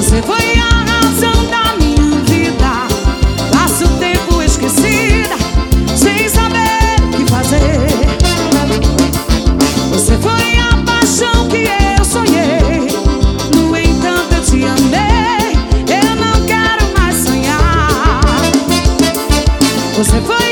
Você foi a razão da minha vida. Passo o tempo esquecida, sem saber o que fazer. Você foi a paixão que eu sonhei. No entanto eu te amei. Eu não quero mais sonhar. Você foi